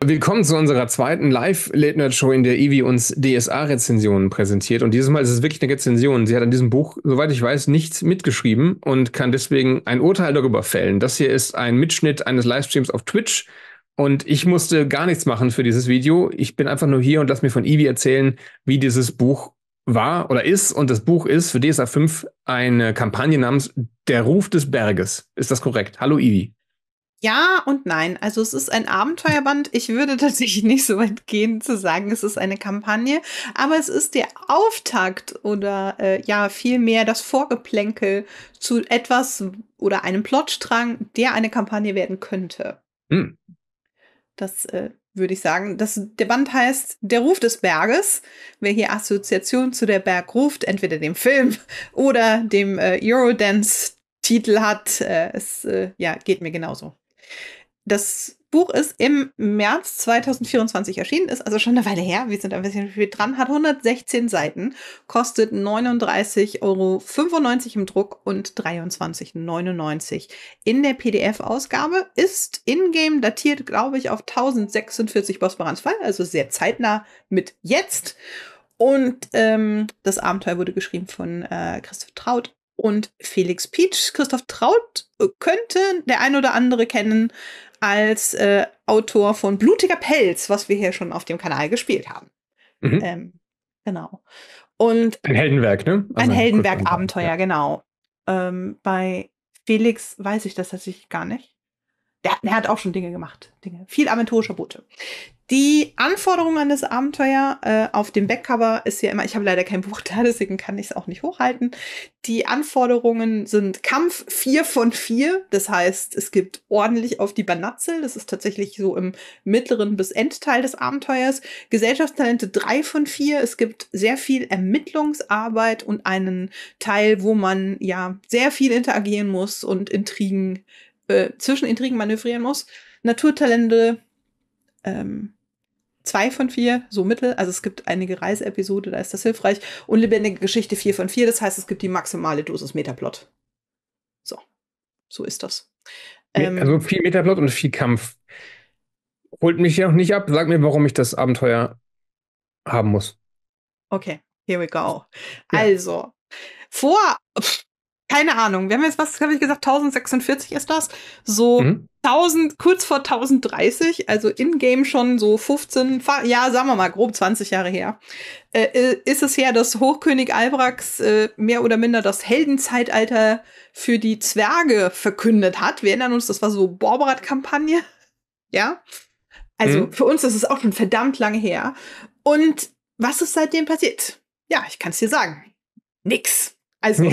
Willkommen zu unserer zweiten Live-Late-Night-Show, in der Ivi uns DSA-Rezensionen präsentiert. Und dieses Mal ist es wirklich eine Rezension. Sie hat an diesem Buch, soweit ich weiß, nichts mitgeschrieben und kann deswegen ein Urteil darüber fällen. Das hier ist ein Mitschnitt eines Livestreams auf Twitch. Und ich musste gar nichts machen für dieses Video. Ich bin einfach nur hier und lass mir von Ivi erzählen, wie dieses Buch war oder ist. Und das Buch ist für DSA 5 eine Kampagne namens Der Ruf des Berges. Ist das korrekt? Hallo Ivi. Ja und nein. Also es ist ein Abenteuerband. Ich würde tatsächlich nicht so weit gehen zu sagen, es ist eine Kampagne, aber es ist der Auftakt oder ja vielmehr das Vorgeplänkel zu etwas oder einem Plotstrang, der eine Kampagne werden könnte. Hm. Das würde ich sagen. Der Band heißt Der Ruf des Berges. Wer hier Assoziation zu der Berg ruft, entweder dem Film oder dem Eurodance-Titel hat, ja, geht mir genauso. Das Buch ist im März 2024 erschienen, ist also schon eine Weile her. Wir sind ein bisschen spät dran, hat 116 Seiten, kostet 39,95 € im Druck und 23,99 € in der PDF-Ausgabe. Ist in-game datiert, glaube ich, auf 1046 Bosporans Fall, also sehr zeitnah mit jetzt. Und das Abenteuer wurde geschrieben von Christoph Traut und Felix Pietsch. Christoph Traut könnte der ein oder andere kennen als Autor von Blutiger Pelz, was wir hier schon auf dem Kanal gespielt haben. Mhm. Genau. Und ein Heldenwerk, ne? Also ein Heldenwerk-Abenteuer, ja. Genau. Bei Felix weiß ich das tatsächlich gar nicht. Der hat auch schon Dinge gemacht. Viel aventurischer Boote. Die Anforderung an das Abenteuer auf dem Backcover ist ja immer, ich habe leider kein Buch da, deswegen kann ich es auch nicht hochhalten. Die Anforderungen sind Kampf 4 von 4. Das heißt, es gibt ordentlich auf die Banatzel. Das ist tatsächlich so im mittleren bis Endteil des Abenteuers. Gesellschaftstalente 3 von 4. Es gibt sehr viel Ermittlungsarbeit und einen Teil, wo man ja sehr viel interagieren muss und zwischen Intrigen manövrieren muss. Naturtalente 2 von 4, so mittel. Also es gibt einige Reiseepisode, da ist das hilfreich. Und lebendige Geschichte 4 von 4. Das heißt, es gibt die maximale Dosis Metaplot. So ist das. Also viel Metaplot und viel Kampf. Holt mich ja noch nicht ab. Sag mir, warum ich das Abenteuer haben muss. Okay, here we go. Ja. Also, keine Ahnung, wir haben jetzt, was habe ich gesagt, 1046 ist das. So 1000, kurz vor 1030, also in-game schon so 15, ja, sagen wir mal grob 20 Jahre her, ist es her, dass Hochkönig Albrax mehr oder minder das Heldenzeitalter für die Zwerge verkündet hat. Wir erinnern uns, das war so Borberat-Kampagne. Ja, also für uns ist es auch schon verdammt lange her. Und was ist seitdem passiert? Ja, ich kann es dir sagen. Nix. Also,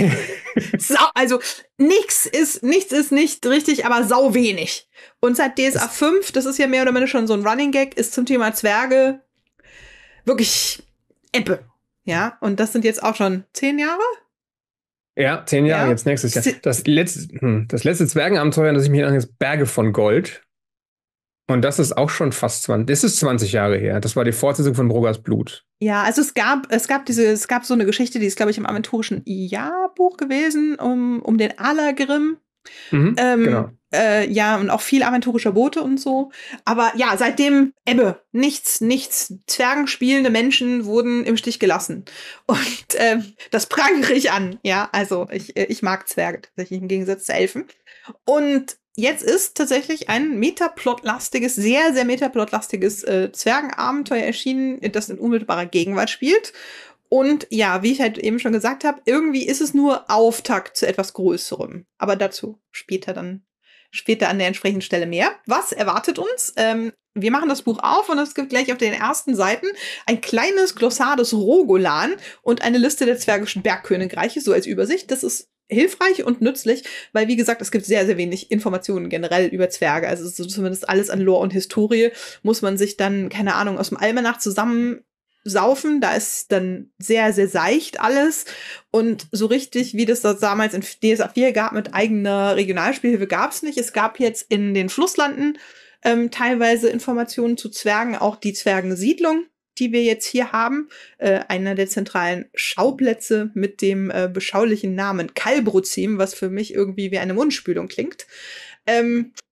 nichts ist nicht richtig, aber sau wenig. Und seit DSA 5, das ist ja mehr oder minder schon so ein Running Gag, ist zum Thema Zwerge wirklich Ebbe. Ja, und das sind jetzt auch schon 10 Jahre? Ja, 10 Jahre jetzt nächstes Jahr. Das letzte Zwergenabenteuer, an das ich mich erinnere, ist Berge von Gold. Und das ist auch schon fast 20 Jahre her. Das war die Fortsetzung von Brogars Blut. Ja, also es gab so eine Geschichte, die ist, glaube ich, im aventurischen Jahrbuch gewesen, um den Allergrim. Genau. Ja, und auch viel aventurischer Boote und so. Aber ja, seitdem Ebbe. Nichts. Zwergenspielende Menschen wurden im Stich gelassen. Und das prangere ich an. Ja, also ich mag Zwerge tatsächlich im Gegensatz zu Elfen. Und jetzt ist tatsächlich ein metaplotlastiges, sehr, sehr metaplotlastiges Zwergenabenteuer erschienen, das in unmittelbarer Gegenwart spielt. Und ja, wie ich halt eben schon gesagt habe, irgendwie ist es nur Auftakt zu etwas Größerem. Aber dazu später an der entsprechenden Stelle mehr. Was erwartet uns? Wir machen das Buch auf und es gibt gleich auf den ersten Seiten ein kleines Glossar des Rogolan und eine Liste der zwergischen Bergkönigreiche, so als Übersicht. Das ist hilfreich und nützlich, weil, wie gesagt, es gibt sehr, sehr wenig Informationen generell über Zwerge. Also so zumindest alles an Lore und Historie muss man sich dann, keine Ahnung, aus dem Almanach zusammensaufen. Da ist dann sehr, sehr seicht alles. Und so richtig, wie das damals in DSA 4 gab, mit eigener Regionalspielhilfe, gab es nicht. Es gab jetzt in den Flusslanden teilweise Informationen zu Zwergen, auch die Zwergensiedlung, die wir jetzt hier haben, einer der zentralen Schauplätze mit dem beschaulichen Namen Kalbruzim, was für mich irgendwie wie eine Mundspülung klingt.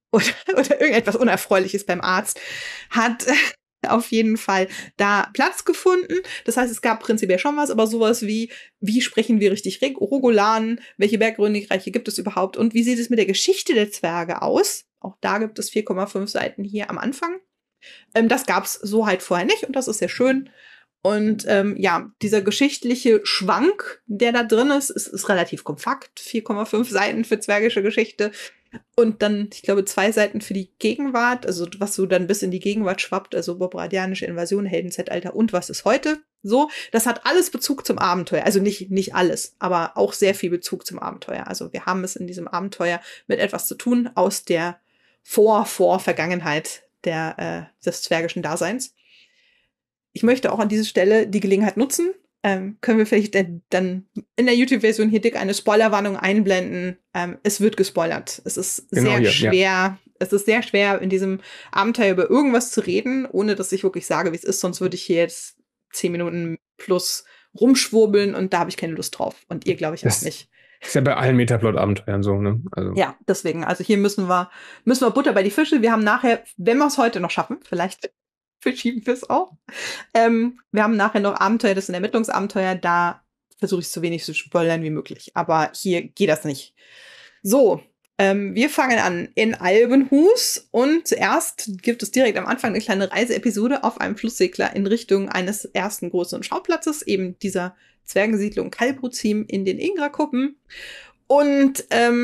oder irgendetwas Unerfreuliches beim Arzt, hat auf jeden Fall da Platz gefunden. Das heißt, es gab prinzipiell schon was, aber sowas wie sprechen wir richtig Rogolan, welche Bergkönigreiche gibt es überhaupt und wie sieht es mit der Geschichte der Zwerge aus? Auch da gibt es 4,5 Seiten hier am Anfang. Das gab es so halt vorher nicht und das ist sehr schön. Und ja, dieser geschichtliche Schwank, der da drin ist relativ kompakt. 4,5 Seiten für zwergische Geschichte. Und dann, ich glaube, 2 Seiten für die Gegenwart, also was so dann bis in die Gegenwart schwappt, also bobradianische Invasion, Heldenzeitalter und was ist heute. So, das hat alles Bezug zum Abenteuer. Also nicht alles, aber auch sehr viel Bezug zum Abenteuer. Also wir haben es in diesem Abenteuer mit etwas zu tun aus der Vergangenheit des zwergischen Daseins. Ich möchte auch an dieser Stelle die Gelegenheit nutzen, können wir vielleicht dann in der YouTube-Version hier dick eine Spoilerwarnung einblenden. Es wird gespoilert. Es ist sehr schwer. Ja. Es ist sehr schwer, in diesem Abenteuer über irgendwas zu reden, ohne dass ich wirklich sage, wie es ist. Sonst würde ich hier jetzt 10 Minuten plus rumschwurbeln und da habe ich keine Lust drauf. Und ihr, glaube ich, auch nicht. Ist ja bei allen Metaplot-Abenteuern so, ne? Also. Ja, deswegen. Also hier müssen wir Butter bei die Fische. Wir haben nachher, wenn wir es heute noch schaffen, vielleicht verschieben wir es auch. Wir haben nachher noch Abenteuer, das sind Ermittlungsabenteuer. Da versuche ich so wenig zu spoilern wie möglich. Aber hier geht das nicht. So, wir fangen an in Albenhus. Und zuerst gibt es direkt am Anfang eine kleine Reiseepisode auf einem Flusssegler in Richtung eines ersten großen Schauplatzes, eben dieser Zwergensiedlung Kalbruzim in den Ingra-Kuppen. Und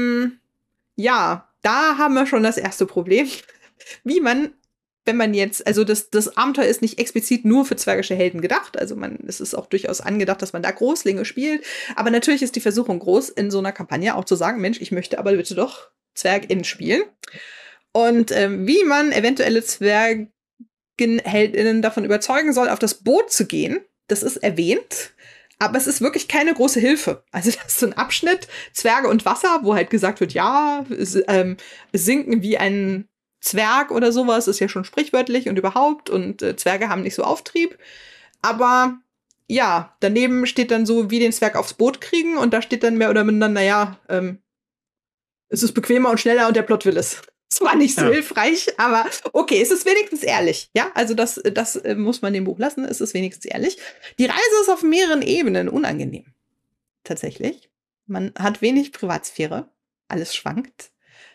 ja, da haben wir schon das erste Problem. Wie man, wenn man jetzt, also das Abenteuer ist nicht explizit nur für zwergische Helden gedacht, also es ist auch durchaus angedacht, dass man da Großlinge spielt, aber natürlich ist die Versuchung groß, in so einer Kampagne auch zu sagen, Mensch, ich möchte aber bitte doch ZwergInnen spielen. Und wie man eventuelle ZwergenheldInnen davon überzeugen soll, auf das Boot zu gehen, das ist erwähnt, aber es ist wirklich keine große Hilfe. Also das ist so ein Abschnitt, Zwerge und Wasser, wo halt gesagt wird, ja, sinken wie ein Zwerg oder sowas, ist ja schon sprichwörtlich und überhaupt und Zwerge haben nicht so Auftrieb. Aber ja, daneben steht dann so, wie den Zwerg aufs Boot kriegen und da steht dann mehr oder minder, naja, es ist bequemer und schneller und der Plot will es. Das war nicht so hilfreich, aber okay, es ist wenigstens ehrlich. Ja, also das muss man dem Buch lassen, es ist wenigstens ehrlich. Die Reise ist auf mehreren Ebenen unangenehm. Tatsächlich. Man hat wenig Privatsphäre. Alles schwankt.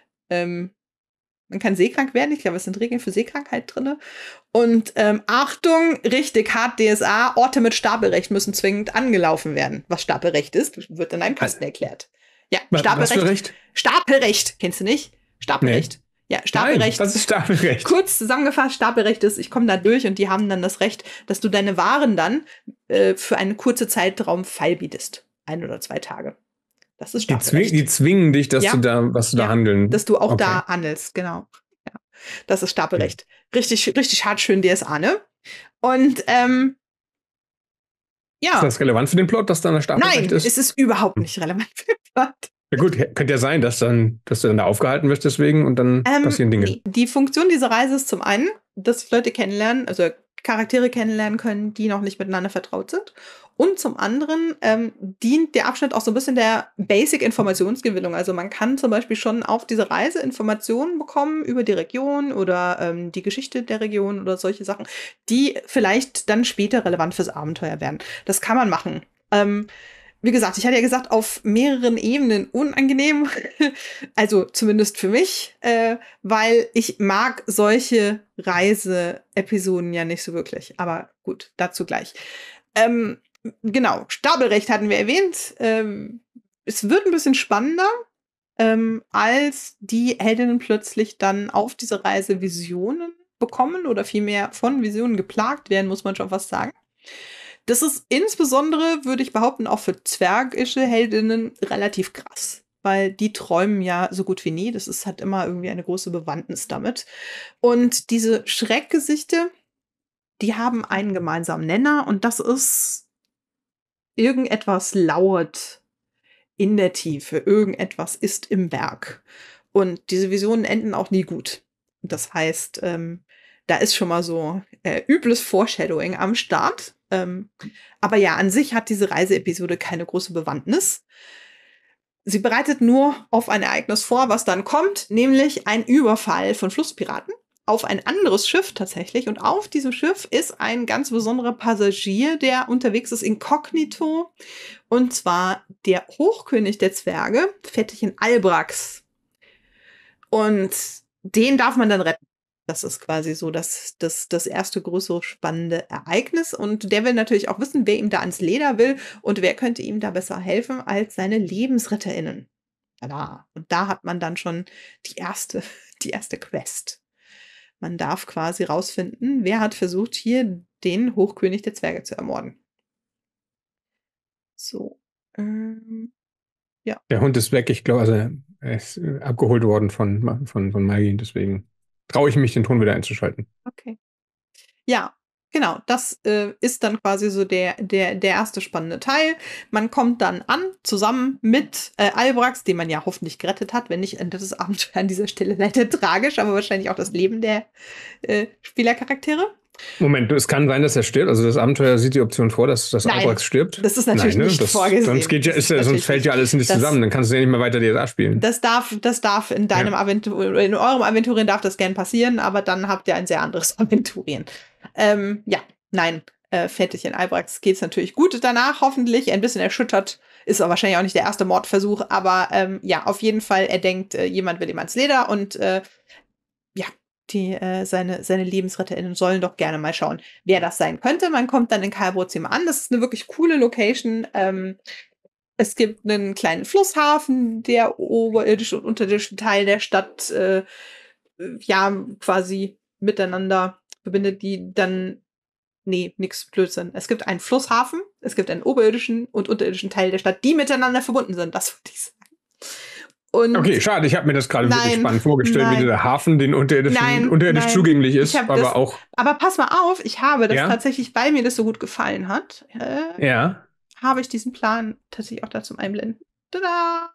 Man kann seekrank werden. Ich glaube, es sind Regeln für Seekrankheit drin. Und Achtung, richtig hart DSA, Orte mit Stapelrecht müssen zwingend angelaufen werden. Was Stapelrecht ist, wird in einem Kasten erklärt. Ja, Stapelrecht. Stapelrecht, kennst du nicht? Stapelrecht. Nee. Ja, Stapelrecht. Nein, das ist Stapelrecht. Kurz zusammengefasst, Stapelrecht ist, ich komme da durch und die haben dann das Recht, dass du deine Waren dann für einen kurzen Zeitraum feilbietest. 1 oder 2 Tage. Das ist Stapelrecht. Die zwingen dich, dass du da handeln. Dass du auch da handelst, genau. Ja. Das ist Stapelrecht. Richtig, richtig hart schön DSA, ne? Und ja. Ist das relevant für den Plot, dass da eine Stapelrecht ist? Nein, es ist überhaupt nicht relevant für den Plot. Ja gut, könnte ja sein, dass du dann da aufgehalten wirst deswegen und dann passieren Dinge. Nee. Die Funktion dieser Reise ist zum einen, dass Leute kennenlernen, also Charaktere kennenlernen können, die noch nicht miteinander vertraut sind. Und zum anderen dient der Abschnitt auch so ein bisschen der Basic-Informationsgewinnung. Also man kann zum Beispiel schon auf diese Reise Informationen bekommen über die Region oder die Geschichte der Region oder solche Sachen, die vielleicht dann später relevant fürs Abenteuer werden. Das kann man machen. Wie gesagt, ich hatte ja gesagt, auf mehreren Ebenen unangenehm. Also zumindest für mich, weil ich mag solche Reise-Episoden ja nicht so wirklich. Aber gut, dazu gleich. Genau, Stapelrecht hatten wir erwähnt. Es wird ein bisschen spannender, als die Heldinnen plötzlich dann auf dieser Reise Visionen bekommen oder vielmehr von Visionen geplagt werden, muss man schon fast sagen. Das ist insbesondere, würde ich behaupten, auch für zwergische Heldinnen relativ krass, weil die träumen ja so gut wie nie. Das hat immer irgendwie eine große Bewandtnis damit. Und diese Schreckgesichter, die haben einen gemeinsamen Nenner und das ist, irgendetwas lauert in der Tiefe, irgendetwas ist im Berg. Und diese Visionen enden auch nie gut. Das heißt, da ist schon mal so übles Foreshadowing am Start. Aber ja, an sich hat diese Reiseepisode keine große Bewandtnis. sie bereitet nur auf ein Ereignis vor, was dann kommt, nämlich ein Überfall von Flusspiraten auf ein anderes Schiff tatsächlich. Und auf diesem Schiff ist ein ganz besonderer Passagier, der unterwegs ist inkognito. Und zwar der Hochkönig der Zwerge, Vettchen Albrax. Und den darf man dann retten. Das ist quasi so das erste größere spannende Ereignis. Und der will natürlich auch wissen, wer ihm da ans Leder will und wer könnte ihm da besser helfen als seine LebensretterInnen. Tada. Und da hat man dann schon die erste Quest. Man darf quasi rausfinden, wer hat versucht, hier den Hochkönig der Zwerge zu ermorden. So. Ja. Der Hund ist weg, ich glaube, also er ist abgeholt worden von Maggie, deswegen traue ich mich, den Ton wieder einzuschalten. Okay. Ja, genau. Das ist dann quasi so der erste spannende Teil. Man kommt dann an, zusammen mit Albrax, den man ja hoffentlich gerettet hat. Wenn nicht, endet das Abenteuer an dieser Stelle leider tragisch, aber wahrscheinlich auch das Leben der Spielercharaktere. Moment, es kann sein, dass er stirbt. Also das Abenteuer sieht die Option vor, dass Albrax stirbt. Das ist natürlich nicht vorgesehen. Sonst fällt ja alles nicht zusammen. Dann kannst du ja nicht mehr weiter DSA spielen. Das darf in deinem in eurem Aventurien darf das gern passieren, aber dann habt ihr ein sehr anderes Aventurien. Vettchen Albrax geht's natürlich gut danach, hoffentlich. Ein bisschen erschüttert, ist aber wahrscheinlich auch nicht der erste Mordversuch, aber auf jeden Fall, er denkt, jemand will ihm ans Leder und seine LebensretterInnen sollen doch gerne mal schauen, wer das sein könnte. Man kommt dann in Kalbrozim an. Das ist eine wirklich coole Location. Es gibt einen kleinen Flusshafen, der oberirdische und unterirdische Teil der Stadt quasi miteinander verbindet, die dann nix Blödsinn. Es gibt einen Flusshafen, es gibt einen oberirdischen und unterirdischen Teil der Stadt, die miteinander verbunden sind. Das würde ich sagen. Und okay, schade, ich habe mir das gerade wirklich spannend vorgestellt, wie der Hafen, den unterirdisch zugänglich ist, aber pass mal auf, ich habe das tatsächlich, weil mir das so gut gefallen hat, habe ich diesen Plan tatsächlich auch da zum Einblenden. Tada!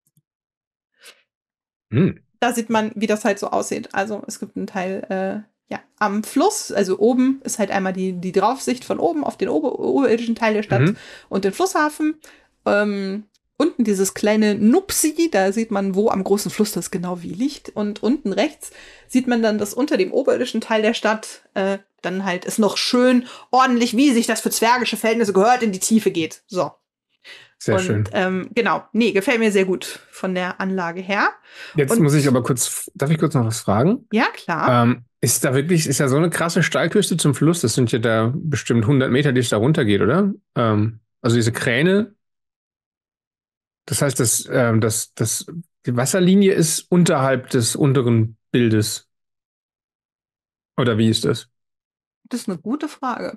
Da sieht man, wie das halt so aussieht. Also es gibt einen Teil am Fluss, also oben ist halt einmal die Draufsicht von oben auf den oberirdischen Teil der Stadt und den Flusshafen. Unten dieses kleine Nupsi, da sieht man, wo am großen Fluss das genau wie liegt. Und unten rechts sieht man dann, dass unter dem oberirdischen Teil der Stadt dann halt es noch schön ordentlich, wie sich das für zwergische Verhältnisse gehört, in die Tiefe geht. So. Sehr schön. Genau. Nee, gefällt mir sehr gut von der Anlage her. Jetzt muss ich aber darf ich kurz noch was fragen? Ja, klar. Ist da so eine krasse Steilküste zum Fluss? Das sind ja da bestimmt 100 Meter, die es da runtergeht, oder? Also diese Kräne. Das heißt, die Wasserlinie ist unterhalb des unteren Bildes. Oder wie ist das? Das ist eine gute Frage.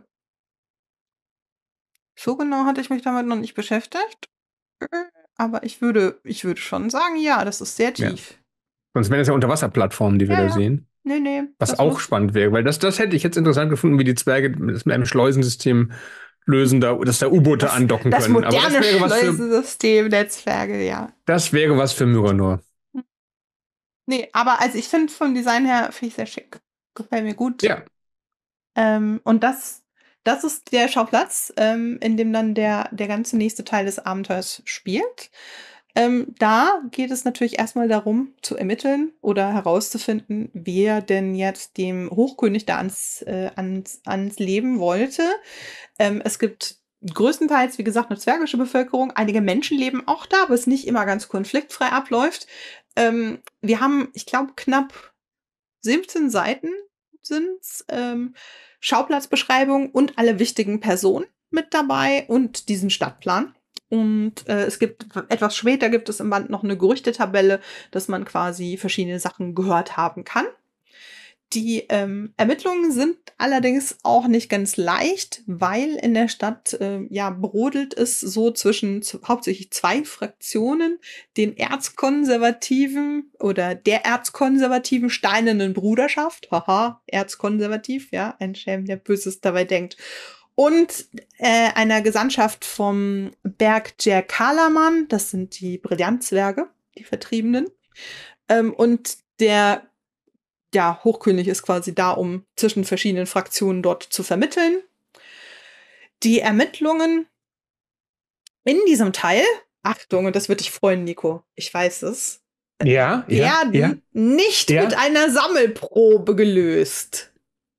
So genau hatte ich mich damit noch nicht beschäftigt. Aber ich würde schon sagen, ja, das ist sehr tief. Ja. Sonst wären das ja Unterwasserplattformen, die wir da sehen. Nee. Was auch spannend wäre, weil das hätte ich jetzt interessant gefunden, wie die Zwerge das mit einem Schleusensystem lösen, dass da U-Boote andocken das können. Das moderne Schleusensystem der Zwerge, ja. Das wäre was für Myranor. Nee, aber also ich finde vom Design her finde ich sehr schick. Gefällt mir gut. Ja. Und das ist der Schauplatz, in dem dann der ganze nächste Teil des Abenteuers spielt. Da geht es natürlich erstmal darum, zu ermitteln oder herauszufinden, wer denn jetzt dem Hochkönig da ans Leben wollte. Es gibt größtenteils, wie gesagt, eine zwergische Bevölkerung. Einige Menschen leben auch da, aber es nicht immer ganz konfliktfrei abläuft. Wir haben, ich glaube, knapp 17 Seiten sind's, Schauplatzbeschreibung und alle wichtigen Personen mit dabei und diesen Stadtplan. Und es gibt etwas später gibt es im Band noch eine Gerüchtetabelle, dass man quasi verschiedene Sachen gehört haben kann. Die Ermittlungen sind allerdings auch nicht ganz leicht, weil in der Stadt brodelt es so zwischen hauptsächlich zwei Fraktionen, den Erzkonservativen oder der erzkonservativen Steinernen Bruderschaft, haha, erzkonservativ, ja, ein Schelm, der Böses dabei denkt, und einer Gesandtschaft vom Berg Djerkalaman, das sind die Brillantzwerge, die Vertriebenen, und der Hochkönig ist quasi da, um zwischen verschiedenen Fraktionen dort zu vermitteln. Die Ermittlungen in diesem Teil, Achtung, und das wird dich freuen, Nico. Ich weiß es. Ja. Nicht mit einer Sammelprobe gelöst.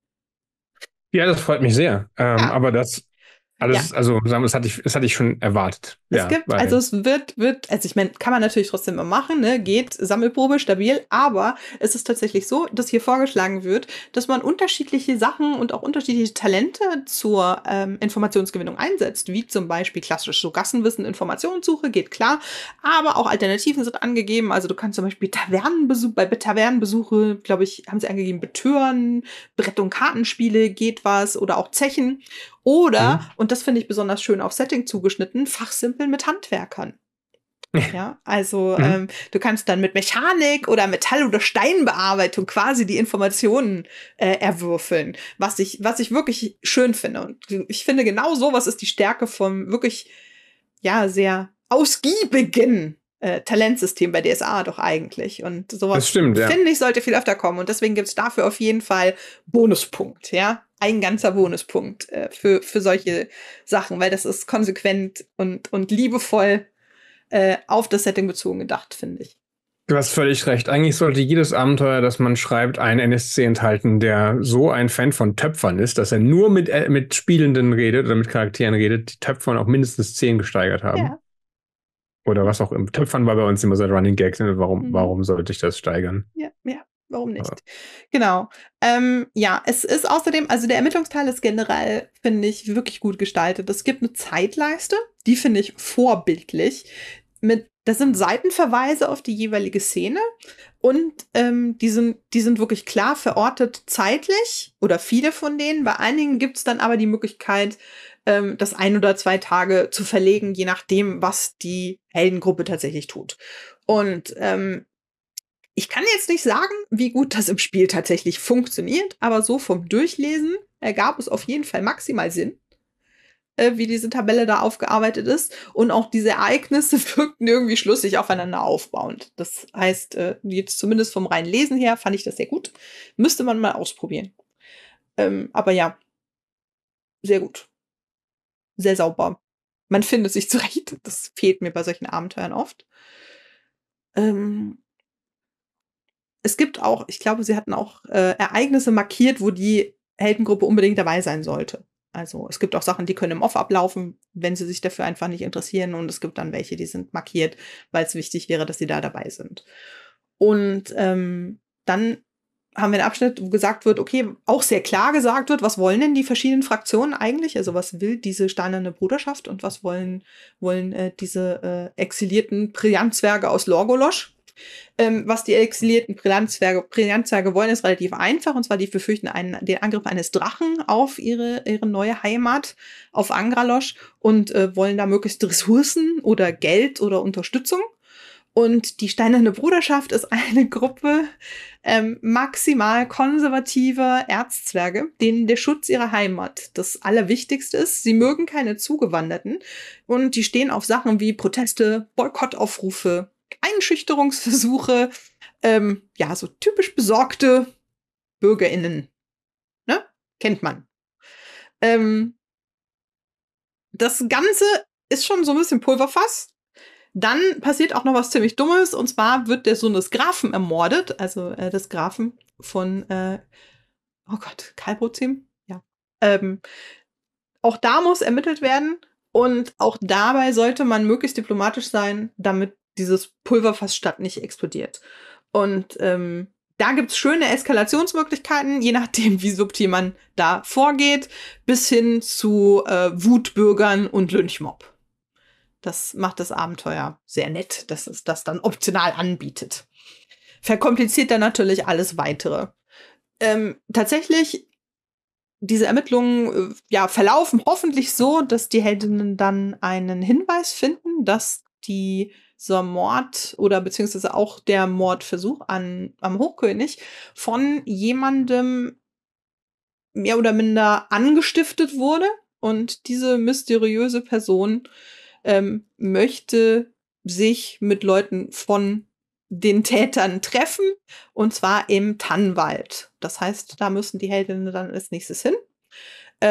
Ja, das freut mich sehr. Ja. Aber das Ja. alles, also das hatte ich schon erwartet. Es gibt, also es also ich meine, kann man natürlich trotzdem mal machen, ne? Geht, Sammelprobe, stabil, aber es ist tatsächlich so, dass hier vorgeschlagen wird, dass man unterschiedliche Sachen und auch unterschiedliche Talente zur Informationsgewinnung einsetzt, wie zum Beispiel klassisch so Gassenwissen, Informationssuche, geht klar, aber auch Alternativen sind angegeben, also du kannst zum Beispiel bei Tavernenbesuche, glaube ich, haben sie angegeben, Betören, Brett- und Kartenspiele, geht was, oder auch Zechen. Oder, und das finde ich besonders schön auf Setting zugeschnitten, Fachsimpeln mit Handwerkern. Ja, also du kannst dann mit Mechanik oder Metall- oder Steinbearbeitung quasi die Informationen erwürfeln, was ich wirklich schön finde. Und ich finde, genau sowas ist die Stärke vom wirklich, ja, sehr ausgiebigen Talentsystem bei DSA doch eigentlich. Und sowas, finde ich, sollte viel öfter kommen. Und deswegen gibt es dafür auf jeden Fall Bonuspunkt, ja. Ein ganzer Bonuspunkt für solche Sachen, weil das ist konsequent und liebevoll auf das Setting bezogen gedacht, finde ich. Du hast völlig recht. Eigentlich sollte jedes Abenteuer, das man schreibt, einen NSC enthalten, der so ein Fan von Töpfern ist, dass er nur mit Spielenden redet oder mit Charakteren redet, die Töpfern auch mindestens 10 gesteigert haben. Ja. Oder was auch im Töpfern war bei uns immer so ein Running Gag. Warum sollte ich das steigern? Ja, warum nicht? Genau. Ja, es ist außerdem, also der Ermittlungsteil ist generell, finde ich, wirklich gut gestaltet. Es gibt eine Zeitleiste, die finde ich vorbildlich. Das sind Seitenverweise auf die jeweilige Szene und die sind wirklich klar verortet zeitlich oder viele von denen. Bei einigen gibt es dann aber die Möglichkeit, das 1 oder 2 Tage zu verlegen, je nachdem, was die Heldengruppe tatsächlich tut. Und ich kann jetzt nicht sagen, wie gut das im Spiel tatsächlich funktioniert, aber so vom Durchlesen ergab es auf jeden Fall maximal Sinn, wie diese Tabelle da aufgearbeitet ist. Und auch diese Ereignisse wirkten irgendwie schlussig aufeinander aufbauend. Das heißt, jetzt zumindest vom reinen Lesen her fand ich das sehr gut. Müsste man mal ausprobieren. Aber ja, sehr gut. Sehr sauber. Man findet sich zurecht. Das fehlt mir bei solchen Abenteuern oft. Es gibt auch, ich glaube, sie hatten auch Ereignisse markiert, wo die Heldengruppe unbedingt dabei sein sollte. Also es gibt auch Sachen, die können im Off ablaufen, wenn sie sich dafür einfach nicht interessieren. Und es gibt dann welche, die sind markiert, weil es wichtig wäre, dass sie da dabei sind. Und dann haben wir einen Abschnitt, wo gesagt wird, okay, auch sehr klar gesagt wird, was wollen denn die verschiedenen Fraktionen eigentlich? Also was will diese steinerne Bruderschaft und was wollen diese exilierten Brillantzwerge aus Lorgolosch? Was die exilierten Brillantzwerge wollen, ist relativ einfach. Und zwar, die befürchten den Angriff eines Drachen auf ihre neue Heimat, auf Angralosch, und wollen da möglichst Ressourcen oder Geld oder Unterstützung. Und die Steinerne Bruderschaft ist eine Gruppe maximal konservativer Erzzwerge, denen der Schutz ihrer Heimat das Allerwichtigste ist. Sie mögen keine Zugewanderten und die stehen auf Sachen wie Proteste, Boykottaufrufe, Einschüchterungsversuche, ja, so typisch besorgte BürgerInnen. Ne? Kennt man. Das Ganze ist schon so ein bisschen Pulverfass. Dann passiert auch noch was ziemlich Dummes, und zwar wird der Sohn des Grafen ermordet, also des Grafen von, oh Gott, Kalbrozim? Ja. Auch da muss ermittelt werden, und auch dabei sollte man möglichst diplomatisch sein, damit dieses Pulverfassstadt nicht explodiert. Und da gibt's schöne Eskalationsmöglichkeiten, je nachdem, wie subtil man da vorgeht, bis hin zu Wutbürgern und Lynchmob. Das macht das Abenteuer sehr nett, dass es das dann optional anbietet. Verkompliziert dann natürlich alles Weitere. Tatsächlich, diese Ermittlungen verlaufen hoffentlich so, dass die Heldinnen dann einen Hinweis finden, dass dieser Mord oder beziehungsweise auch der Mordversuch am Hochkönig von jemandem mehr oder minder angestiftet wurde. Und diese mysteriöse Person möchte sich mit Leuten von den Tätern treffen, und zwar im Tannenwald. Das heißt, da müssen die Heldinnen dann als nächstes hin.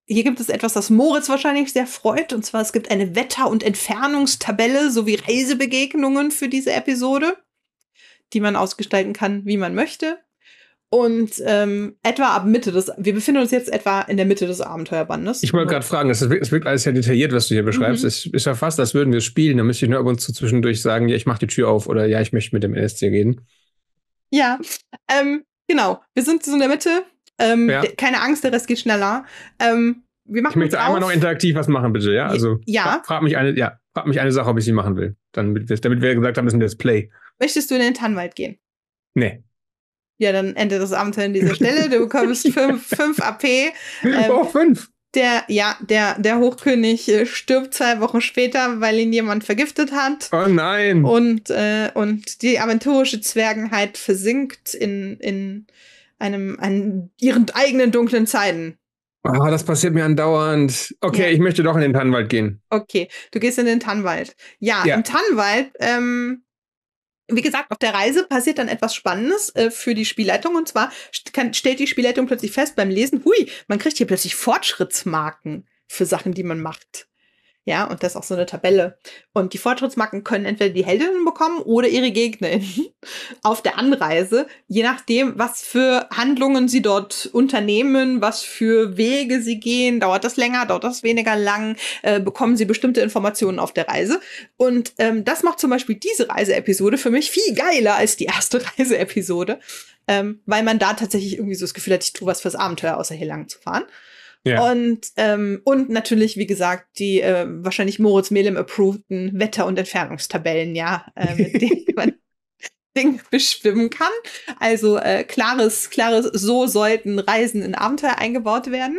hier gibt es etwas, das Moritz wahrscheinlich sehr freut. Und zwar, es gibt eine Wetter- und Entfernungstabelle sowie Reisebegegnungen für diese Episode, die man ausgestalten kann, wie man möchte. Und wir befinden uns jetzt etwa in der Mitte des Abenteuerbandes. Ich wollte gerade fragen, es wirkt alles sehr detailliert, was du hier beschreibst. Es ist ja fast, als würden wir es spielen. Da müsste ich nur ab und zu zwischendurch sagen, ja, ich mache die Tür auf oder ja, ich möchte mit dem NSC reden. Ja, genau. Wir sind so in der Mitte. Keine Angst, der Rest geht schneller. Wir machen ich möchte einmal noch interaktiv was machen, bitte, ja? Also ja. Frag mich eine Sache, ob ich sie machen will. Damit wir gesagt haben, das ist ein Let's Play. Möchtest du in den Tannenwald gehen? Nee. Ja, dann endet das Abenteuer an dieser Stelle. Du bekommst 5 AP. 5? Der Hochkönig stirbt 2 Wochen später, weil ihn jemand vergiftet hat. Oh nein. Und die aventurische Zwergenheit versinkt in ihren eigenen dunklen Zeiten. Oh, das passiert mir andauernd. Okay, ja. Ich möchte doch in den Tannenwald gehen. Okay, du gehst in den Tannenwald. Ja, im Tannenwald, wie gesagt, auf der Reise passiert dann etwas Spannendes für die Spielleitung. Und zwar stellt die Spielleitung plötzlich fest beim Lesen, man kriegt hier plötzlich Fortschrittsmarken für Sachen, die man macht. Ja, und das ist auch so eine Tabelle. Und die Fortschrittsmarken können entweder die Heldinnen bekommen oder ihre GegnerInnen auf der Anreise, je nachdem, was für Handlungen sie dort unternehmen, was für Wege sie gehen, dauert das länger, dauert das weniger lang, bekommen sie bestimmte Informationen auf der Reise. Und das macht zum Beispiel diese Reiseepisode für mich viel geiler als die erste Reiseepisode, weil man da tatsächlich irgendwie so das Gefühl hat, ich tue was fürs Abenteuer, außer hier lang zu fahren. Ja. Und natürlich, wie gesagt, die wahrscheinlich Moritz Melem approveden Wetter- und Entfernungstabellen, mit denen man Dinge bestimmen kann. Also klares, so sollten Reisen in Abenteuer eingebaut werden.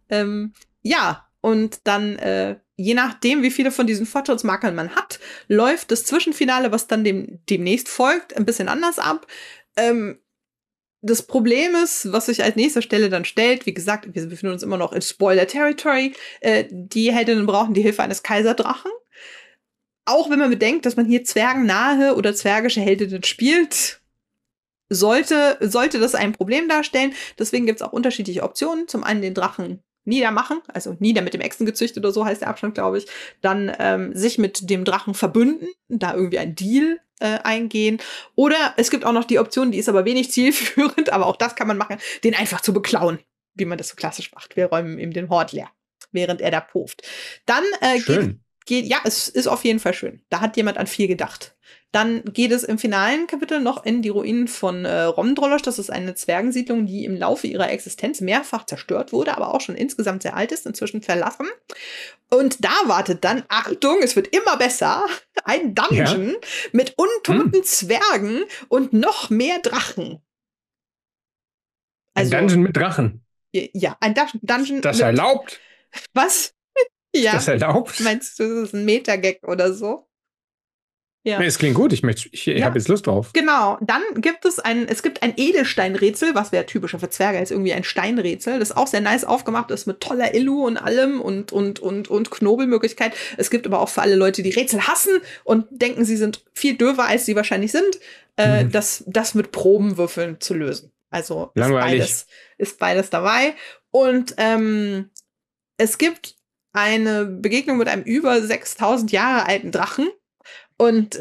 Und dann, je nachdem, wie viele von diesen Fortschrittsmarkern man hat, läuft das Zwischenfinale, was dann demnächst folgt, ein bisschen anders ab. Das Problem ist, was sich als nächster Stelle dann stellt, wie gesagt, wir befinden uns immer noch in Spoiler-Territory, die Heldinnen brauchen die Hilfe eines Kaiserdrachen. Auch wenn man bedenkt, dass man hier zwergennahe oder zwergische Heldinnen spielt, sollte das ein Problem darstellen. Deswegen gibt es auch unterschiedliche Optionen. Zum einen den Drachen niedermachen, also nieder mit dem Echsengezücht oder so heißt der Abstand, glaube ich. Dann sich mit dem Drachen verbünden, da irgendwie ein Deal eingehen. Oder es gibt auch noch die Option, die ist aber wenig zielführend, aber auch das kann man machen, den einfach zu beklauen, wie man das so klassisch macht. Wir räumen ihm den Hort leer, während er da pufft. Dann es ist auf jeden Fall schön. Da hat jemand an viel gedacht. Dann geht es im finalen Kapitel noch in die Ruinen von Romdrolosch. Das ist eine Zwergensiedlung, die im Laufe ihrer Existenz mehrfach zerstört wurde, aber auch schon insgesamt sehr alt ist, inzwischen verlassen. Und da wartet dann, Achtung, es wird immer besser, ein Dungeon mit untoten Zwergen und noch mehr Drachen. Also, ein Dungeon mit Drachen? Ja, ein Dungeon das erlaubt? Was? Ja. Das erlaubt? Meinst du, das ist ein Meta-Gag oder so? Ja. Nee, es klingt gut. Ich habe jetzt Lust drauf. Genau. Dann gibt es ein Edelsteinrätsel, was wäre typischer für Zwerge als irgendwie ein Steinrätsel, das auch sehr nice aufgemacht ist mit toller Illu und allem und Knobelmöglichkeit. Es gibt aber auch für alle Leute, die Rätsel hassen und denken, sie sind viel döver, als sie wahrscheinlich sind, das mit Probenwürfeln zu lösen. Also ist beides dabei. Und es gibt eine Begegnung mit einem über 6000 Jahre alten Drachen. Und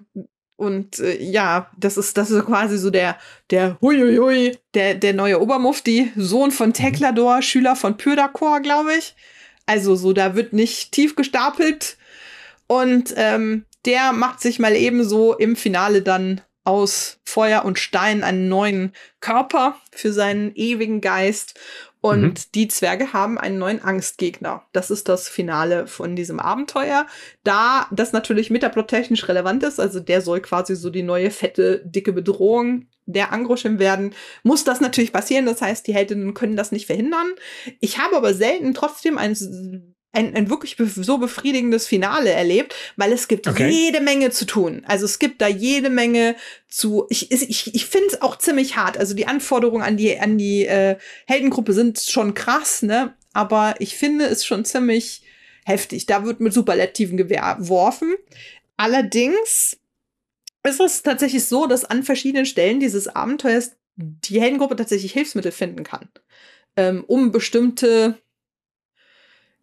das ist quasi so der Huiuiui, der neue Obermufti, Sohn von Teklador, Schüler von Pyrdakor, glaube ich. Also so, da wird nicht tief gestapelt. Und der macht sich mal ebenso im Finale dann aus Feuer und Stein einen neuen Körper für seinen ewigen Geist. Und die Zwerge haben einen neuen Angstgegner. Das ist das Finale von diesem Abenteuer. Da das natürlich metaplottechnisch relevant ist, also der soll quasi so die neue, fette, dicke Bedrohung der Angroschim werden, muss das natürlich passieren. Das heißt, die Heldinnen können das nicht verhindern. Ich habe aber selten trotzdem ein wirklich so befriedigendes Finale erlebt, weil es gibt jede Menge zu tun. Also es gibt da jede Menge zu. Ich finde es auch ziemlich hart. Also die Anforderungen an die Heldengruppe sind schon krass, ne? Aber ich finde es schon ziemlich heftig. Da wird mit Superlativen geworfen. Allerdings ist es tatsächlich so, dass an verschiedenen Stellen dieses Abenteuers die Heldengruppe tatsächlich Hilfsmittel finden kann, um bestimmte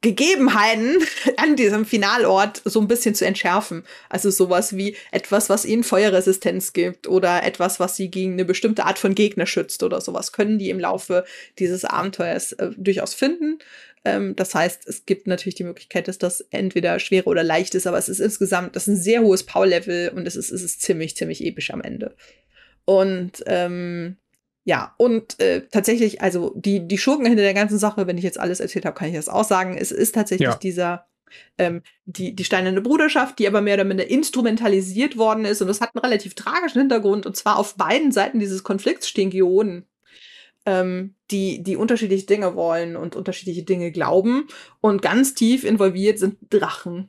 Gegebenheiten an diesem Finalort so ein bisschen zu entschärfen. Also sowas wie etwas, was ihnen Feuerresistenz gibt oder etwas, was sie gegen eine bestimmte Art von Gegner schützt oder sowas, können die im Laufe dieses Abenteuers durchaus finden. Das heißt, es gibt natürlich die Möglichkeit, dass das entweder schwer oder leicht ist, aber es ist insgesamt, das ist ein sehr hohes Power-Level und es ist ziemlich, ziemlich episch am Ende. Und tatsächlich, also die Schurken hinter der ganzen Sache, wenn ich jetzt alles erzählt habe, kann ich das auch sagen. Es ist tatsächlich dieser, die Steinerne Bruderschaft, die aber mehr oder minder instrumentalisiert worden ist. Und das hat einen relativ tragischen Hintergrund. Und zwar auf beiden Seiten dieses Konflikts stehen Geonen, die unterschiedliche Dinge wollen und unterschiedliche Dinge glauben. Und ganz tief involviert sind Drachen.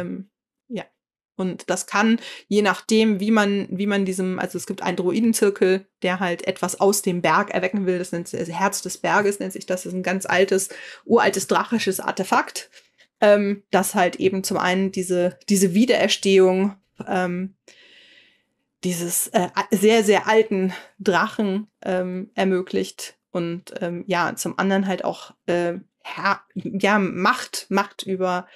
Und das kann, je nachdem, wie man diesem, also es gibt einen Druidenzirkel, der halt etwas aus dem Berg erwecken will, das nennt sich, also Herz des Berges nennt sich das, ist ein ganz uraltes drachisches Artefakt, das halt eben zum einen diese Wiedererstehung dieses sehr, sehr alten Drachen ermöglicht und zum anderen halt auch Macht über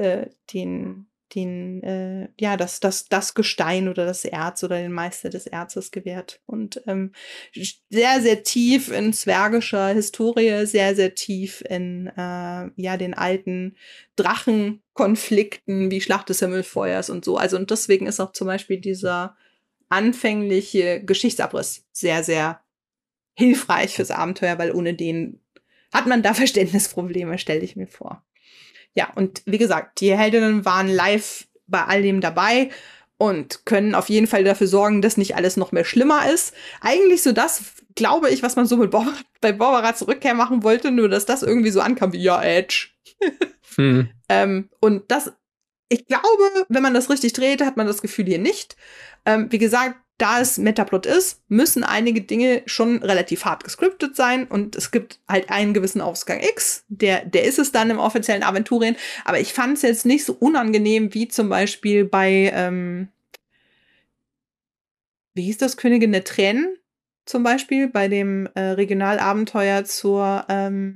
das Gestein oder das Erz oder den Meister des Erzes gewährt. Und sehr, sehr tief in zwergischer Historie, sehr, sehr tief in den alten Drachenkonflikten wie Schlacht des Himmelfeuers und so. Also und deswegen ist auch zum Beispiel dieser anfängliche Geschichtsabriss sehr, sehr hilfreich fürs Abenteuer, weil ohne den hat man da Verständnisprobleme, stelle ich mir vor. Ja, und wie gesagt, die Heldinnen waren live bei all dem dabei und können auf jeden Fall dafür sorgen, dass nicht alles noch mehr schlimmer ist. Eigentlich so das, glaube ich, was man so bei Borberats Rückkehr machen wollte, nur dass das irgendwie so ankam wie, ja, Edge. Und das, ich glaube, wenn man das richtig dreht, hat man das Gefühl hier nicht. Wie gesagt, da es Metaplot ist, müssen einige Dinge schon relativ hart gescriptet sein und es gibt halt einen gewissen Ausgang X, der ist es dann im offiziellen Aventurien, aber ich fand es jetzt nicht so unangenehm wie zum Beispiel bei, wie hieß das, Königin der Tränen zum Beispiel, bei dem Regionalabenteuer zur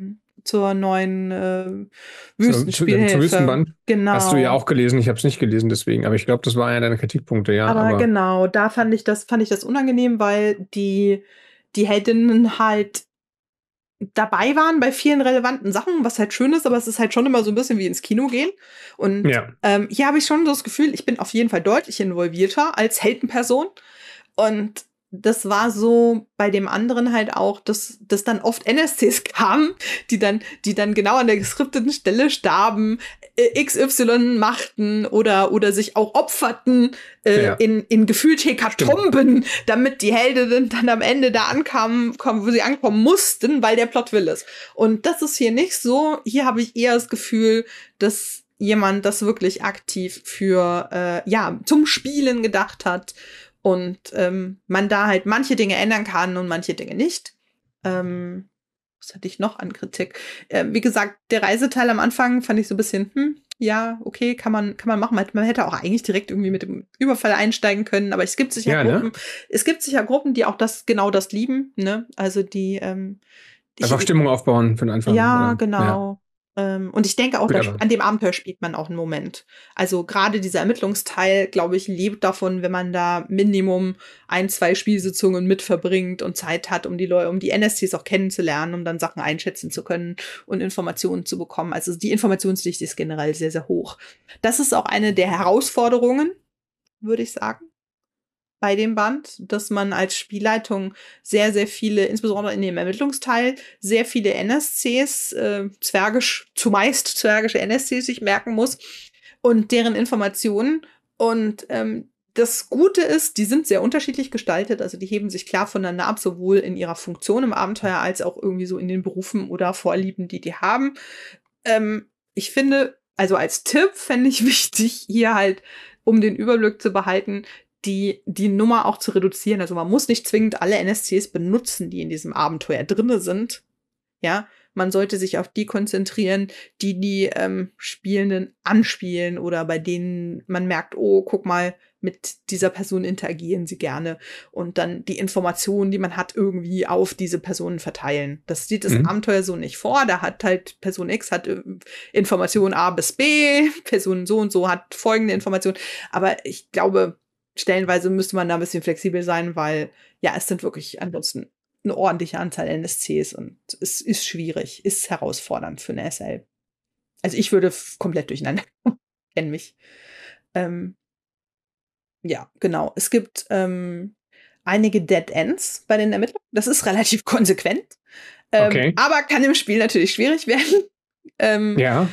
neuen Wüstenspielhilfe. Zum Wüstenband? Genau. Hast du ja auch gelesen, ich habe es nicht gelesen deswegen, aber ich glaube, das war einer deiner Kritikpunkte, ja. Aber genau, da fand ich das unangenehm, weil die Heldinnen halt dabei waren bei vielen relevanten Sachen, was halt schön ist, aber es ist halt schon immer so ein bisschen wie ins Kino gehen. Und hier habe ich schon so das Gefühl, ich bin auf jeden Fall deutlich involvierter als Heldenperson. Und das war so bei dem anderen halt auch, dass dann oft NSCs kamen, die dann genau an der geskripteten Stelle starben, XY machten oder sich auch opferten in gefühlt Hekatomben, damit die Heldinnen dann am Ende da ankamen, wo sie ankommen mussten, weil der Plot will es. Und das ist hier nicht so. Hier habe ich eher das Gefühl, dass jemand das wirklich aktiv für zum Spielen gedacht hat. Und man da halt manche Dinge ändern kann und manche Dinge nicht. Was hatte ich noch an Kritik? Wie gesagt, der Reiseteil am Anfang fand ich so ein bisschen, okay, kann man machen. Man hätte auch eigentlich direkt irgendwie mit dem Überfall einsteigen können, aber es gibt sicher Gruppen, es gibt sicher Gruppen, die auch genau das lieben, ne? Also die einfach Stimmung aufbauen für den Anfang. Ja, oder? Genau. Ja. Und ich denke auch, an dem Abenteuer spielt man auch einen Moment. Also gerade dieser Ermittlungsteil, glaube ich, lebt davon, wenn man da Minimum 1-2 Spielsitzungen mit verbringt und Zeit hat, um die NSCs auch kennenzulernen, um dann Sachen einschätzen zu können und Informationen zu bekommen. Also die Informationsdichte ist generell sehr, sehr hoch. Das ist auch eine der Herausforderungen, würde ich sagen, bei dem Band, dass man als Spielleitung sehr, sehr viele, insbesondere in dem Ermittlungsteil, sehr viele NSCs, zumeist zwergische NSCs sich merken muss und deren Informationen. Und das Gute ist, die sind sehr unterschiedlich gestaltet, also die heben sich klar voneinander ab, sowohl in ihrer Funktion im Abenteuer als auch irgendwie so in den Berufen oder Vorlieben, die haben. Ich finde, also als Tipp fände ich wichtig, hier halt, um den Überblick zu behalten, die Nummer auch zu reduzieren. Also man muss nicht zwingend alle NSCs benutzen, die in diesem Abenteuer drinne sind. Ja, Man sollte sich auf die konzentrieren, die Spielenden anspielen oder bei denen man merkt, oh, guck mal, mit dieser Person interagieren sie gerne und dann die Informationen, die man hat, irgendwie auf diese Personen verteilen. Das sieht das Abenteuer so nicht vor. Da hat halt Person X hat Information A bis B, Person so und so hat folgende Informationen. Aber ich glaube, stellenweise müsste man da ein bisschen flexibel sein, weil ja, es sind wirklich ansonsten eine ordentliche Anzahl NSCs und es ist schwierig, ist herausfordernd für eine SL. Also ich würde komplett durcheinander kennen mich. Ja, genau. Es gibt einige Dead Ends bei den Ermittlungen. Das ist relativ konsequent. Okay. Aber kann im Spiel natürlich schwierig werden. Ja.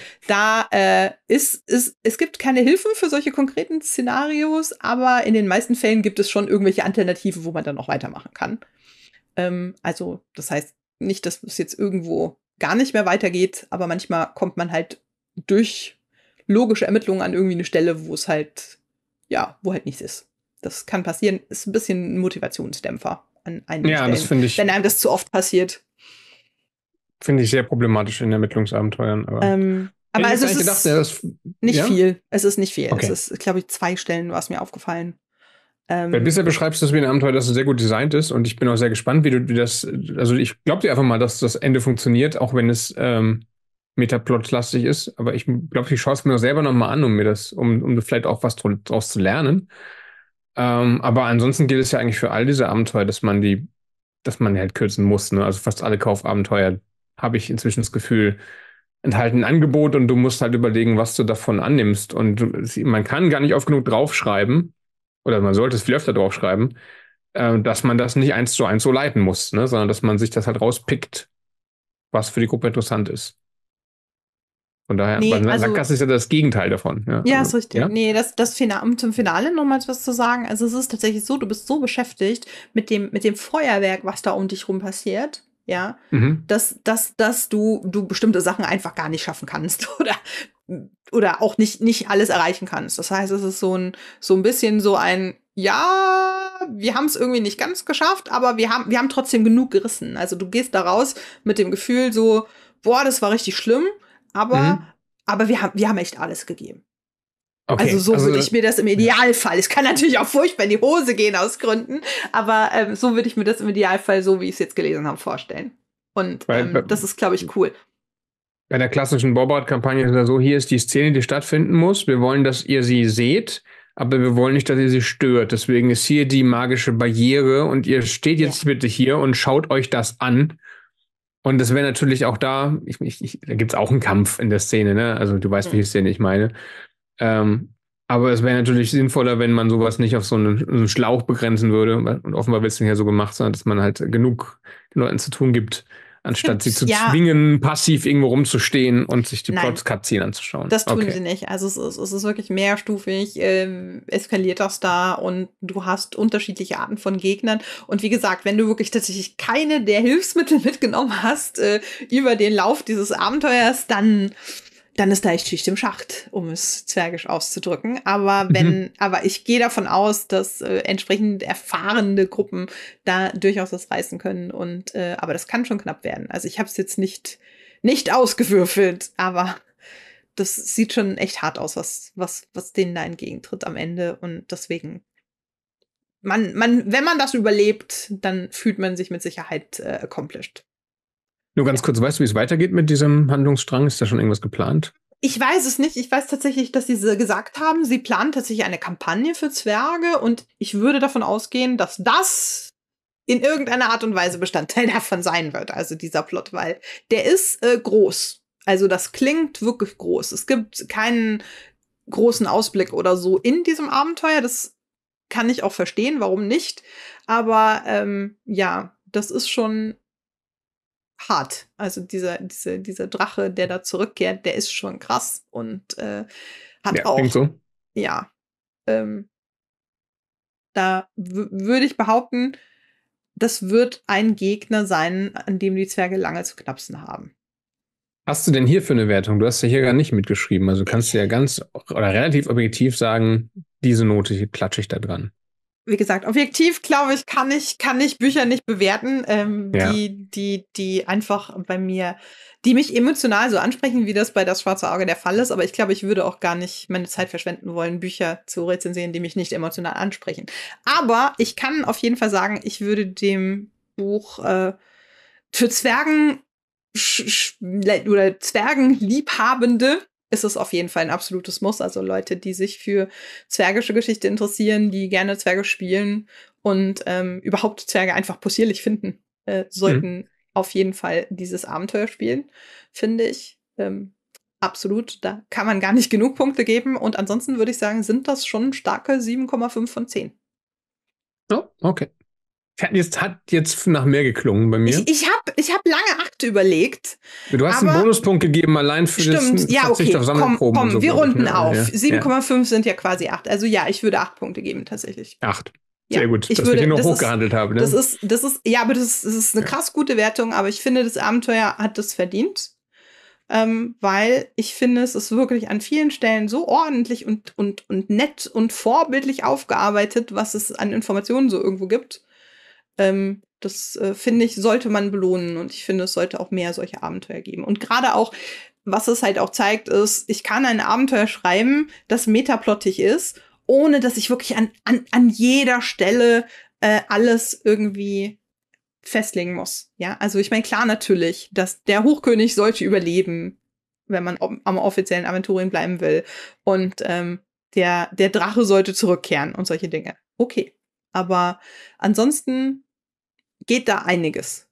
Es gibt keine Hilfen für solche konkreten Szenarios, aber in den meisten Fällen gibt es schon irgendwelche Alternativen, wo man dann noch weitermachen kann. Also, das heißt nicht, dass es jetzt irgendwo gar nicht mehr weitergeht, aber manchmal kommt man halt durch logische Ermittlungen an irgendwie eine Stelle, wo es halt, ja, wo halt nichts ist. Das kann passieren, ist ein bisschen ein Motivationsdämpfer an einigen Stellen. Das finde ich. Wenn einem das zu oft passiert. Finde ich sehr problematisch in Ermittlungsabenteuern. Aber also es ist nicht viel. Es ist nicht viel. Okay. Es ist, glaube ich, 2 Stellen, was mir aufgefallen. Weil bisher beschreibst du es wie ein Abenteuer, das sehr gut designt ist und ich bin auch sehr gespannt, wie das, also ich glaube dir einfach mal, dass das Ende funktioniert, auch wenn es Metaplot-lastig ist, aber ich glaube, ich schaue es mir auch selber nochmal an, um vielleicht auch was draus zu lernen. Aber ansonsten gilt es ja eigentlich für all diese Abenteuer, dass man halt kürzen muss, ne? Also fast alle Kaufabenteuer habe ich inzwischen das Gefühl, enthalten ein Angebot und du musst halt überlegen, was du davon annimmst und man kann gar nicht oft genug draufschreiben, oder man sollte es viel öfter draufschreiben, dass man das nicht 1:1 so leiten muss, ne? Sondern dass man sich das halt rauspickt, was für die Gruppe interessant ist. Von daher, Sackgasse ist ja das Gegenteil davon. Ja, ist richtig. Ja? Nee, zum Finale nochmal was zu sagen. Also es ist tatsächlich so, du bist so beschäftigt mit dem Feuerwerk, was da um dich rum passiert, ja, dass du bestimmte Sachen einfach gar nicht schaffen kannst oder auch nicht alles erreichen kannst. Das heißt, es ist so ein bisschen so ein, ja, wir haben es irgendwie nicht ganz geschafft, aber wir haben trotzdem genug gerissen. Also du gehst da raus mit dem Gefühl so, boah, das war richtig schlimm, aber wir haben echt alles gegeben. Okay, also so würde ich mir das im Idealfall, es kann natürlich auch furchtbar in die Hose gehen aus Gründen, aber so würde ich mir das im Idealfall, so wie ich es jetzt gelesen habe, vorstellen. Und das ist, glaube ich, cool. Bei der klassischen Bobbart-Kampagne ist es so, hier ist die Szene, die stattfinden muss. Wir wollen, dass ihr sie seht, aber wir wollen nicht, dass ihr sie stört. Deswegen ist hier die magische Barriere und ihr steht jetzt bitte hier und schaut euch das an. Und das wäre natürlich auch da gibt es auch einen Kampf in der Szene, ne? Also du weißt, welche Szene ich meine. Aber es wäre natürlich sinnvoller, wenn man sowas nicht auf so einen Schlauch begrenzen würde. Und offenbar wird es nicht ja so gemacht, sondern dass man halt genug den Leuten zu tun gibt, anstatt sie zu zwingen, passiv irgendwo rumzustehen und sich die Plot-Cutscene anzuschauen. Das tun sie nicht. Also es ist wirklich mehrstufig, eskaliert das da und du hast unterschiedliche Arten von Gegnern. Und wie gesagt, wenn du wirklich tatsächlich keine der Hilfsmittel mitgenommen hast über den Lauf dieses Abenteuers, dann ist da echt Schicht im Schacht, um es zwergisch auszudrücken. Aber ich gehe davon aus, dass entsprechend erfahrene Gruppen da durchaus was reißen können. Aber das kann schon knapp werden. Also ich habe es jetzt nicht ausgewürfelt, aber das sieht schon echt hart aus, was denen da entgegentritt am Ende. Und deswegen, wenn man das überlebt, dann fühlt man sich mit Sicherheit accomplished. Nur ganz kurz, weißt du, wie es weitergeht mit diesem Handlungsstrang? Ist da schon irgendwas geplant? Ich weiß es nicht. Ich weiß tatsächlich, dass sie gesagt haben, sie planen tatsächlich eine Kampagne für Zwerge und ich würde davon ausgehen, dass das in irgendeiner Art und Weise Bestandteil davon sein wird, also dieser Plot, weil der ist groß. Also das klingt wirklich groß. Es gibt keinen großen Ausblick oder so in diesem Abenteuer. Das kann ich auch verstehen, warum nicht. Aber das ist schon hart. Also dieser Drache, der da zurückkehrt, der ist schon krass und hat auch. So. Ja. Da würde ich behaupten, das wird ein Gegner sein, an dem die Zwerge lange zu knapsen haben. Hast du denn hier für eine Wertung? Du hast ja hier gar nicht mitgeschrieben. Also kannst du ja ganz oder relativ objektiv sagen, diese Note hier klatsche ich da dran. wie gesagt, objektiv, glaube ich, kann ich Bücher nicht bewerten, Ja. die einfach bei mir, die mich emotional so ansprechen, wie das bei Das Schwarze Auge der Fall ist. Aber ich glaube, ich würde auch gar nicht meine Zeit verschwenden wollen, Bücher zu rezensieren, die mich nicht emotional ansprechen. Aber ich kann auf jeden Fall sagen, ich würde dem Buch für Zwergen oder Zwergenliebhabende ist es auf jeden Fall ein absolutes Muss. Also Leute, die sich für zwergische Geschichte interessieren, die gerne Zwerge spielen und überhaupt Zwerge einfach possierlich finden, sollten auf jeden Fall dieses Abenteuer spielen, finde ich. Absolut. Da kann man gar nicht genug Punkte geben. Und ansonsten würde ich sagen, sind das schon starke 7,5 von 10. Oh, okay. Hat jetzt nach mehr geklungen bei mir. Ich hab lange 8 überlegt. Du hast einen Bonuspunkt gegeben, allein für stimmt, das Verzicht auf Sammelproben. Komm, und so, wir runden ne? auf. Ja. 7,5 sind ja quasi 8. Also ja, ich würde 8 Punkte geben, tatsächlich. 8. Sehr Ja, gut, ich dass wir den noch hochgehandelt haben. Ne? Das ist eine krass gute Wertung, aber ich finde, das Abenteuer hat das verdient. Weil ich finde, es ist wirklich an vielen Stellen so ordentlich und nett und vorbildlich aufgearbeitet, was es an Informationen so irgendwo gibt. Das finde ich, sollte man belohnen, und ich finde, es sollte auch mehr solche Abenteuer geben. Und gerade auch, was es halt auch zeigt, ist, ich kann ein Abenteuer schreiben, das metaplottig ist, ohne dass ich wirklich an jeder Stelle alles irgendwie festlegen muss. Ja, also ich meine, klar natürlich, dass der Hochkönig sollte überleben, wenn man am offiziellen Aventurien bleiben will. Und der Drache sollte zurückkehren und solche Dinge. Okay. Aber ansonsten geht da einiges.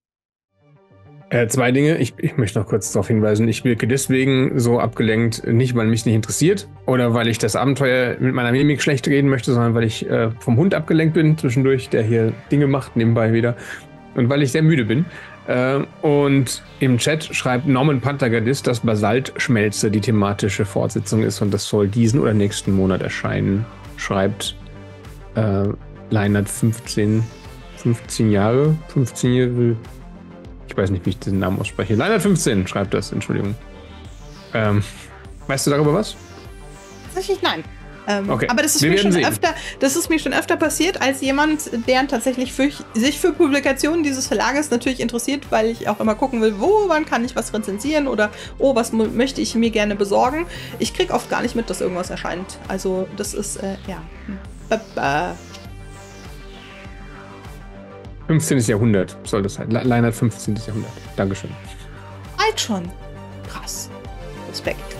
2 Dinge. Ich möchte noch kurz darauf hinweisen, ich wirke deswegen so abgelenkt, nicht weil mich nicht interessiert oder weil ich das Abenteuer mit meiner Mimik schlecht reden möchte, sondern weil ich vom Hund abgelenkt bin zwischendurch, der hier Dinge macht nebenbei wieder, und weil ich sehr müde bin. Und im Chat schreibt Norman Pantagardist, dass Basaltschmelze die thematische Fortsetzung ist und das soll diesen oder nächsten Monat erscheinen. Schreibt Leinert 15 Jahre, 15 Jahre. Ich weiß nicht, wie ich diesen Namen ausspreche. Leinert 15 schreibt das, Entschuldigung. Weißt du darüber was? Tatsächlich nein. Okay. Aber das ist mir schon öfter passiert, als jemand, der tatsächlich sich für Publikationen dieses Verlages natürlich interessiert, weil ich auch immer gucken will, wann kann ich was rezensieren oder was möchte ich mir gerne besorgen. Ich krieg oft gar nicht mit, dass irgendwas erscheint. Also das ist, ja. 15. Jahrhundert soll das sein. Leinert 15. Jahrhundert. Dankeschön. Alt schon. Krass. Respekt.